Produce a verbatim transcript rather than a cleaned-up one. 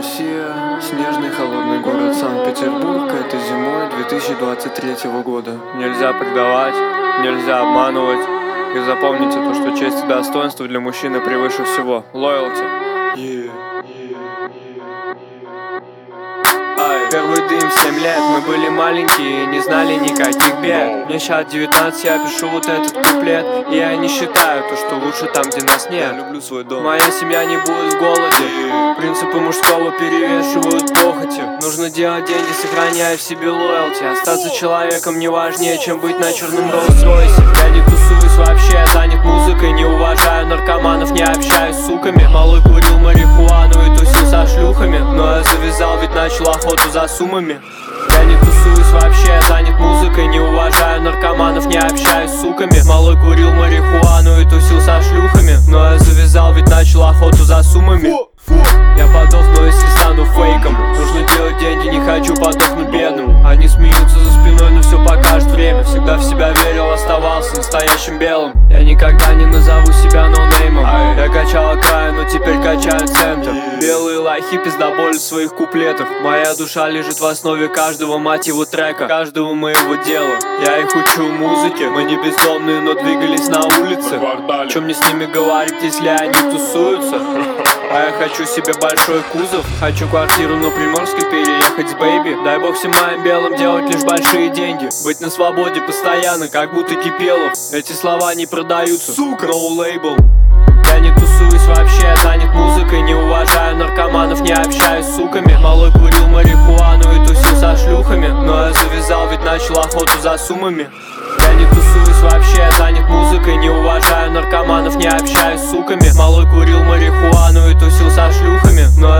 Россия, снежный холодный город Санкт-Петербург. Это зимой две тысячи двадцать третьего года. Нельзя предавать, нельзя обманывать. И запомните то, что честь и достоинство для мужчины превыше всего. Лоялти. Yeah. Первый дым в семь лет, мы были маленькие и не знали никаких бед. Мне сейчас девятнадцать, я пишу вот этот куплет. И я не считаю то, что лучше там, где нас нет. Я люблю свой дом. Моя семья не будет в голоде. Принципы мужского перевешивают похоти. Нужно делать деньги, сохраняя в себе лоялти. Остаться человеком не важнее, чем быть на черном Роллс-Ройсе. Я не тусуюсь вообще, я занят музыкой. Не уважаю наркоманов, не общаюсь с суками. Малой курил марихуану и тусил со шлюхами. Но я завязал, ведь начал охоту за суммами. Я не тусуюсь вообще, я занят музыкой. Не уважаю наркоманов, не общаюсь с суками. Малой курил марихуану и тусил со шлюхами. Но я завязал, ведь начал охоту за суммами. Я подохну, если стану фейком. Нужно делать деньги, не хочу подохнуть бедным. Они смеются за спиной, но все покажет время. Всегда в себя верил, оставался настоящим белым. Я никогда не назову себя ноунеймом. Я качал окраин, но теперь качаю центр. Белые лохи пиздоболи в своих куплетах. Моя душа лежит в основе каждого, мать его, трека, каждого моего дела. Я их учу музыке. Мы не бездомные, но двигались на улице. Чем мне с ними говорить, если они тусуются? А я хочу себе большой кузов. Хочу квартиру на Приморской, переехать с бэйби. Дай бог всем моим белым делать лишь большие деньги. Быть на свободе постоянно, как будто Кипелов. Эти слова не продаются, сука, no label. Я не тусуюсь вообще, я занят музыкой. Не уважаю наркоманов, не общаюсь с суками. Малой курил марихуану и тусил со шлюхами. Но я завязал, ведь начал охоту за суммами. Я не тусуюсь вообще, я занят музыкой. Не уважаю наркоманов, не общаюсь с суками. Малой курил марихуану и тусил со шлюхами. Но